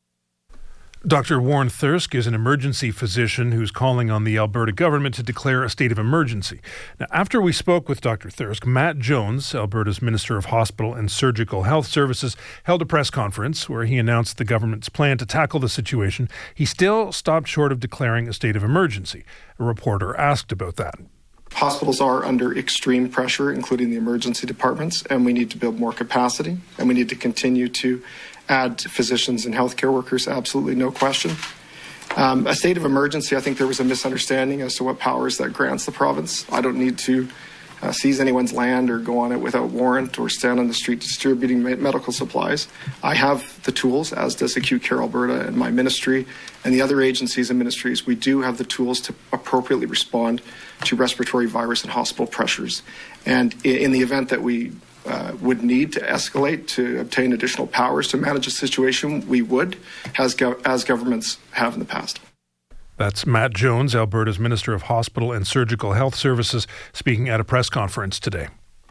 Dr. Warren Thirsk is an emergency physician who's calling on the Alberta government to declare a state of emergency. Now, after we spoke with Dr. Thirsk, Matt Jones, Alberta's Minister of Hospital and Surgical Health Services, held a press conference where he announced the government's plan to tackle the situation. He still stopped short of declaring a state of emergency. A reporter asked about that. Hospitals are under extreme pressure, including the emergency departments, and we need to build more capacity, and we need to continue to add physicians and healthcare workers, absolutely no question. A state of emergency, I think there was a misunderstanding as to what powers that grants the province. I don't need to seize anyone's land or go on it without warrant or stand on the street distributing medical supplies. I have the tools, as does Acute Care Alberta and my ministry and the other agencies and ministries. We do have the tools to appropriately respond to respiratory virus and hospital pressures. And in the event that we would need to escalate to obtain additional powers to manage a situation, we would, as governments have in the past. That's Matt Jones, Alberta's Minister of Hospital and Surgical Health Services, speaking at a press conference today.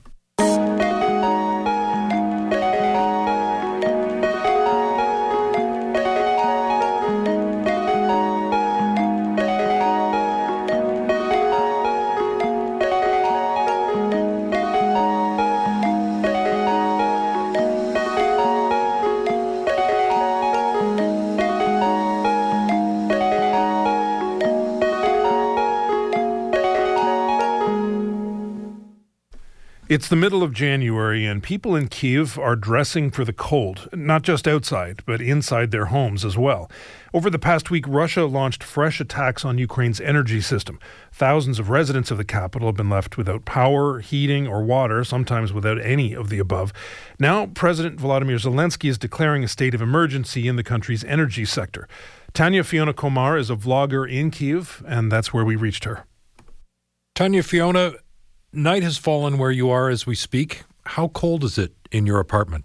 It's the middle of January, and people in Kyiv are dressing for the cold, not just outside, but inside their homes as well. Over the past week, Russia launched fresh attacks on Ukraine's energy system. Thousands of residents of the capital have been left without power, heating, or water, sometimes without any of the above. Now, President Volodymyr Zelensky is declaring a state of emergency in the country's energy sector. Tanya Fiona Komar is a vlogger in Kyiv, and that's where we reached her. Tanya Fiona, night has fallen where you are as we speak. How cold is it in your apartment?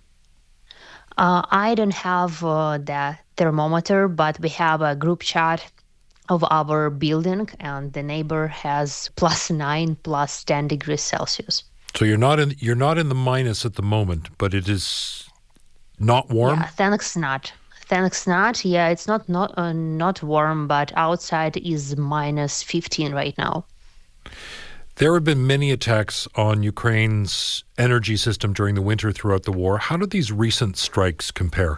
I don't have the thermometer, but we have a group chat of our building, and the neighbor has +9, +10 degrees Celsius. So you're not in the minus at the moment, but it is not warm? Yeah, thanks not. Yeah, it's not warm, but outside is -15 right now. There have been many attacks on Ukraine's energy system during the winter throughout the war. How do these recent strikes compare?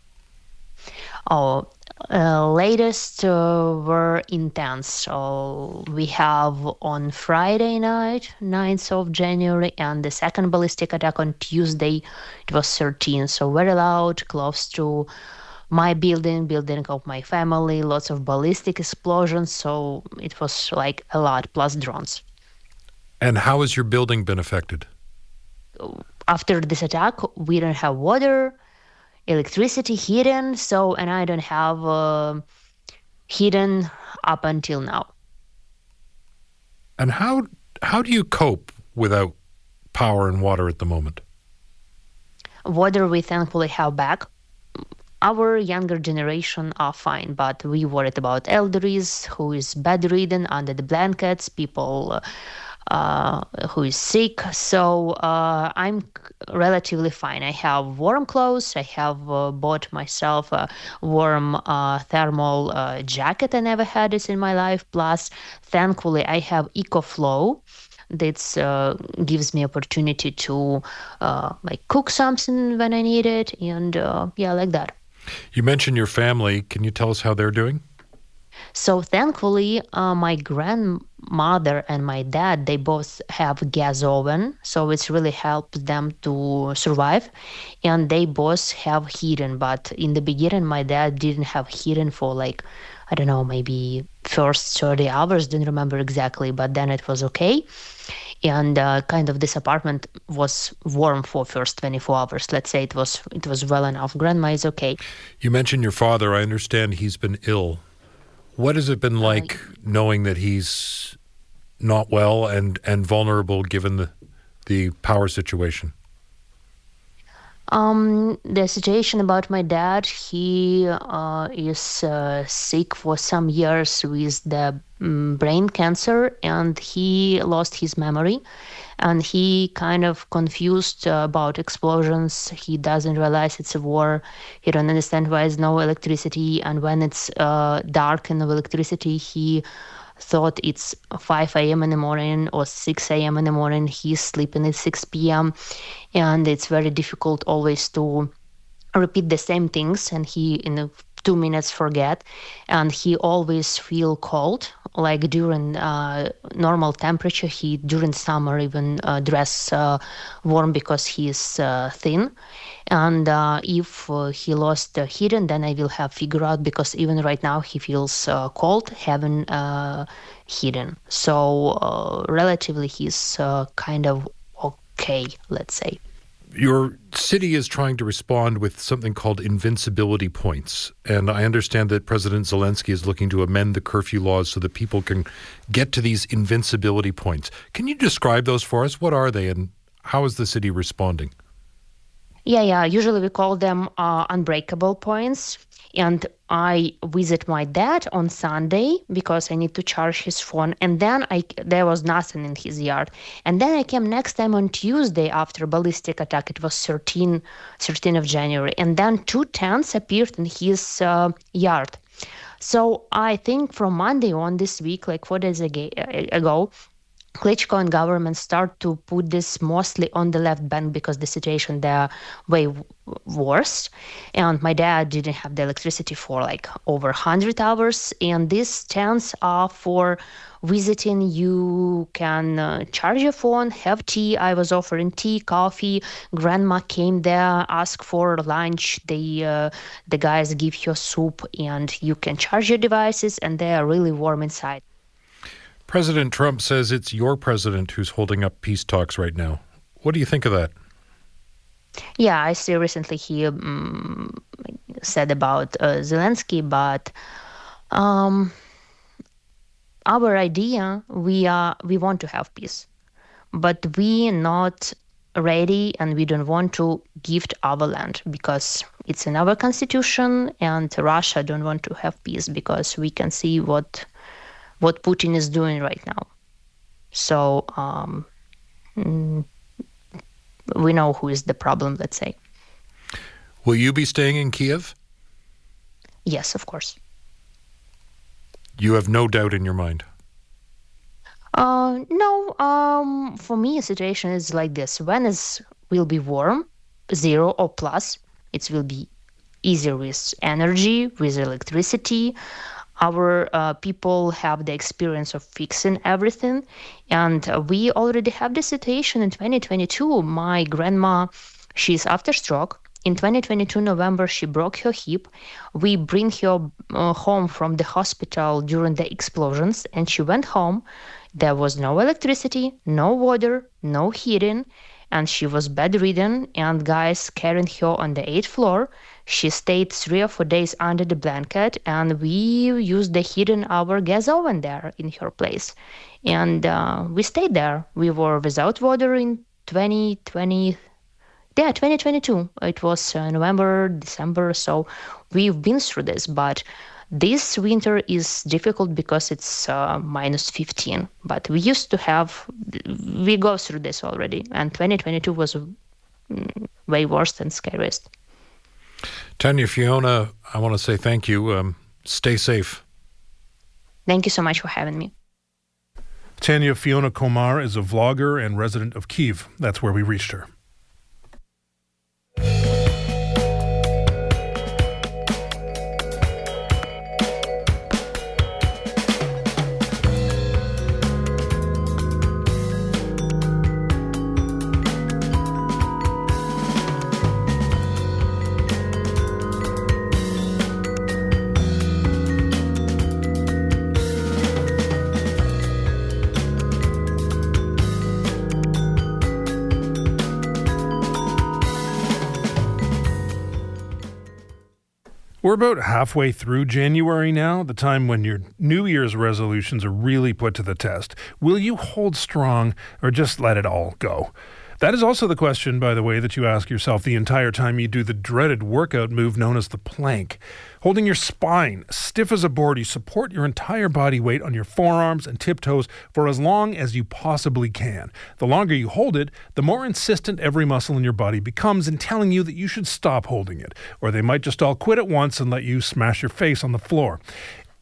Latest were intense. So we have on Friday night, 9th of January, and the second ballistic attack on Tuesday, it was 13. So very loud, close to my building of my family, lots of ballistic explosions. So it was like a lot, plus drones. And how has your building been affected? After this attack, we don't have water, electricity, heating, and I don't have heating up until now. And how do you cope without power and water at the moment? Water we thankfully have back. Our younger generation are fine, but we worried about elderlies who is bedridden under the blankets, people who is sick. So I'm relatively fine. I have warm clothes. I have bought myself a warm thermal jacket. I never had it in my life. Plus, thankfully, I have EcoFlow. That gives me opportunity to cook something when I need it, and like that. You mentioned your family. Can you tell us how they're doing? So thankfully, my grandmother and my dad, they both have gas oven, so it's really helped them to survive. And they both have heating, but in the beginning, my dad didn't have heating for maybe first 30 hours, don't remember exactly, but then it was okay. And this apartment was warm for first 24 hours. Let's say it was well enough. Grandma is okay. You mentioned your father. I understand he's been ill. What has it been like knowing that he's not well and vulnerable given the power situation? The situation about my dad, he is sick for some years with the brain cancer, and he lost his memory, and he kind of confused about explosions. He doesn't realize it's a war. He don't understand why there's no electricity, and when it's dark and no electricity, he thought it's 5 a.m. in the morning or 6 a.m. in the morning. He's sleeping at 6 p.m. And it's very difficult always to repeat the same things. And he, 2 minutes forget, and he always feel cold. Like during normal temperature, he during summer even dress warm because he's thin. And if he lost heating, then I will have figure out, because even right now he feels cold having heating. So relatively he's kind of okay, let's say. Your city is trying to respond with something called invincibility points. And I understand that President Zelensky is looking to amend the curfew laws so that people can get to these invincibility points. Can you describe those for us? What are they, and how is the city responding? Yeah. Usually we call them unbreakable points. And I visit my dad on Sunday because I need to charge his phone. And then there was nothing in his yard. And then I came next time on Tuesday after ballistic attack. It was 13 of January. And then 2 tents appeared in his yard. So I think from Monday on this week, like 4 days ago, Klitschko and government start to put this mostly on the left bank because the situation there way worse. And my dad didn't have the electricity for like over 100 hours. And these tents are for visiting. You can charge your phone, have tea. I was offering tea, coffee. Grandma came there, asked for lunch. The guys give you soup, and you can charge your devices, and they are really warm inside. President Trump says it's your president who's holding up peace talks right now. What do you think of that? Yeah, I see recently he said about Zelensky, but our idea, we want to have peace, but we not ready, and we don't want to gift our land because it's in our constitution, and Russia don't want to have peace because we can see what Putin is doing right now. So we know who is the problem, let's say. Will you be staying in Kiev? Yes, of course. You have no doubt in your mind? No. For me, the situation is like this. When it will be warm, 0 or plus, it will be easier with energy, with electricity. Our people have the experience of fixing everything. And we already have the situation in 2022. My grandma, she's after stroke. In 2022 November, she broke her hip. We bring her home from the hospital during the explosions, and she went home. There was no electricity, no water, no heating, and she was bedridden, and guys carrying her on the 8th floor. She stayed 3 or 4 days under the blanket, and we used the heat in our gas oven there in her place. And we stayed there. We were without water in 2022. It was November, December, so we've been through this. But this winter is difficult because it's minus 15. But we go through this already. And 2022 was way worse than scariest. Tanya, Fiona, I want to say thank you. Stay safe. Thank you so much for having me. Tanya Fiona Komar is a vlogger and resident of Kyiv. That's where we reached her. We're about halfway through January now, the time when your New Year's resolutions are really put to the test. Will you hold strong or just let it all go? That is also the question, by the way, that you ask yourself the entire time you do the dreaded workout move known as the plank. Holding your spine stiff as a board, you support your entire body weight on your forearms and tiptoes for as long as you possibly can. The longer you hold it, the more insistent every muscle in your body becomes in telling you that you should stop holding it, or they might just all quit at once and let you smash your face on the floor.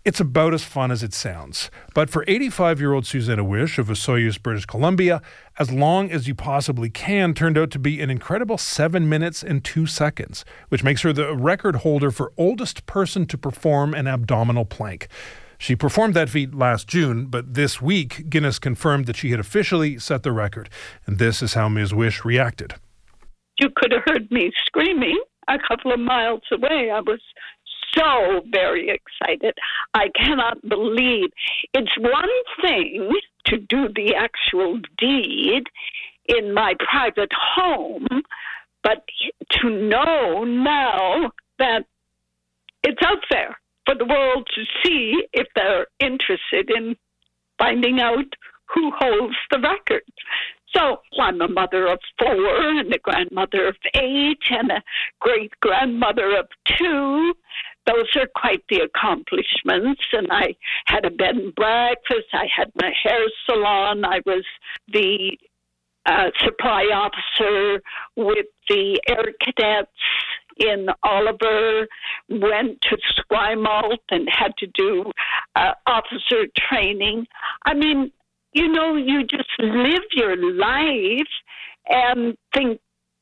It's about as fun as it sounds. But for 85-year-old Susanna Wish of Osoyoos, British Columbia, as long as you possibly can turned out to be an incredible 7 minutes and 2 seconds, which makes her the record holder for oldest person to perform an abdominal plank. She performed that feat last June, but this week, Guinness confirmed that she had officially set the record. And this is how Ms. Wish reacted. You could have heard me screaming a couple of miles away. I was so very excited. I cannot believe. It's one thing to do the actual deed in my private home, but to know now that it's out there for the world to see if they're interested in finding out who holds the record. So I'm a mother of 4 and a grandmother of 8 and a great-grandmother of 2. Those are quite the accomplishments. And I had a bed and breakfast. I had my hair salon. I was the supply officer with the Air Cadets in Oliver, went to Esquimalt and had to do officer training. I mean, you know, you just live your life and think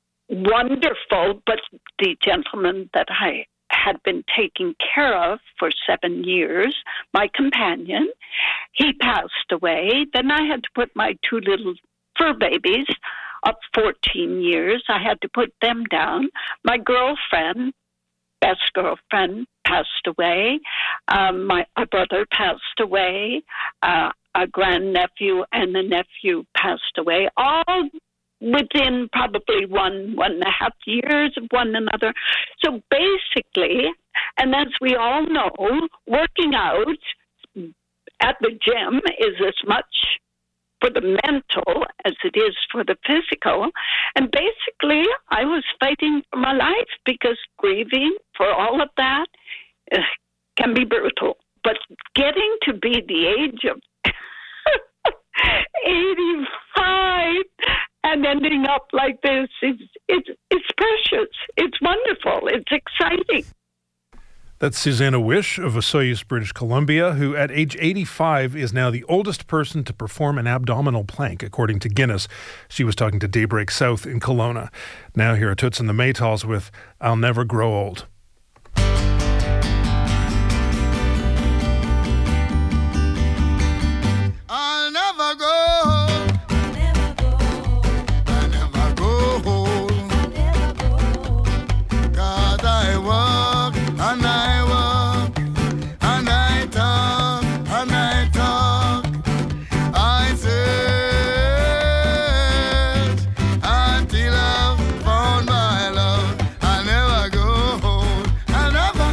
wonderful. But the gentleman that I had been taking care of for 7 years, my companion, he passed away. Then I had to put my 2 little fur babies of 14 years. I had to put them down. My girlfriend, best girlfriend, passed away. My brother passed away. A grandnephew and a nephew passed away, all within probably 1.5 years of one another. So basically, and as we all know, working out at the gym is as much for the mental as it is for the physical. And basically, I was fighting for my life because grieving for all of that can be brutal. But getting to be the age of 85 and ending up like this, it's precious. It's wonderful. It's exciting. That's Susanna Wish of Osoyoos, British Columbia, who at age 85 is now the oldest person to perform an abdominal plank, according to Guinness. She was talking to Daybreak South in Kelowna. Now here are Toots and the Maytals with I'll Never Grow Old. I'll never grow old. I'll never grow old. 'Cause I walk and I walk and I talk and I talk. I search until I've found my love. I'll never grow old. I'll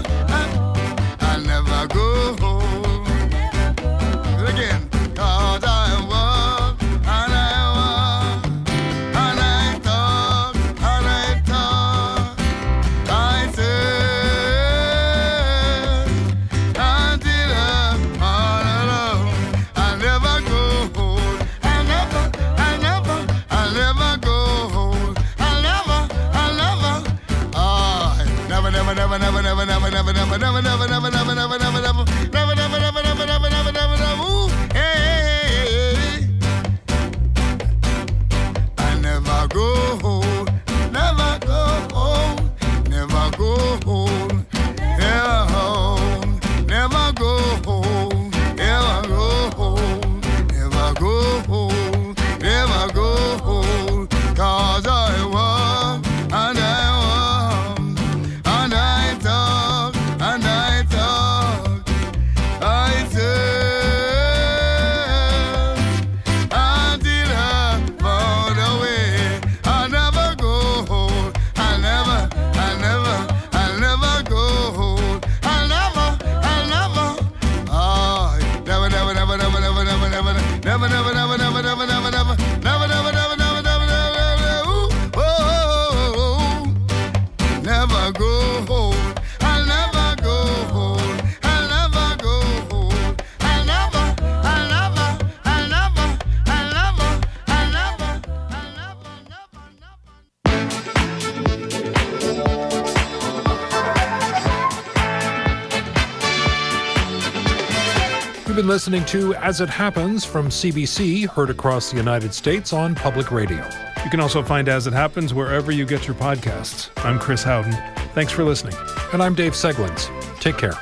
never grow old. Again. 'Cause I walk and I walk and I talk and I talk. I search until I'm all alone. I'll never grow old. I'll never grow old. I'll never. Oh, never. Ooh, hey. I never grow old. Never grow old. Never grow old. Never old. Never grow old. Never grow old. Never grow old. Never grow old. 'Cause I walk and I walk and I talk and I talk. I search until I found a way. I'll never go old. I'll never go old. I'll never. Oh, never. Ooh, oh, never go old. I'll never go old. I'll never go old. I'll never. been listening to As It Happens from CBC, heard across the United States on public radio. You can also find As It Happens wherever you get your podcasts. I'm Chris Howden. Thanks for listening. And I'm Dave Seglins. Take care.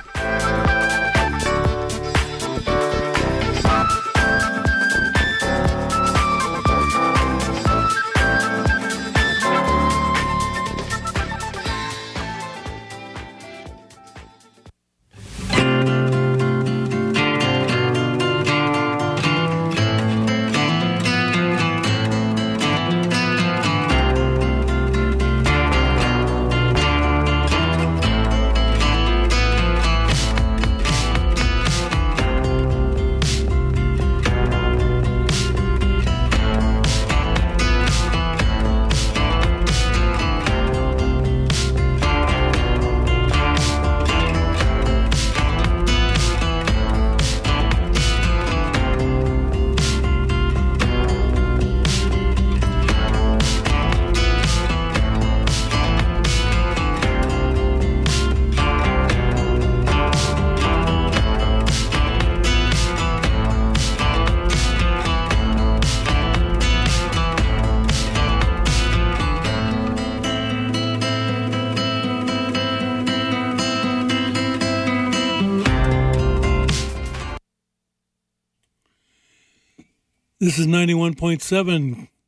This is 91.7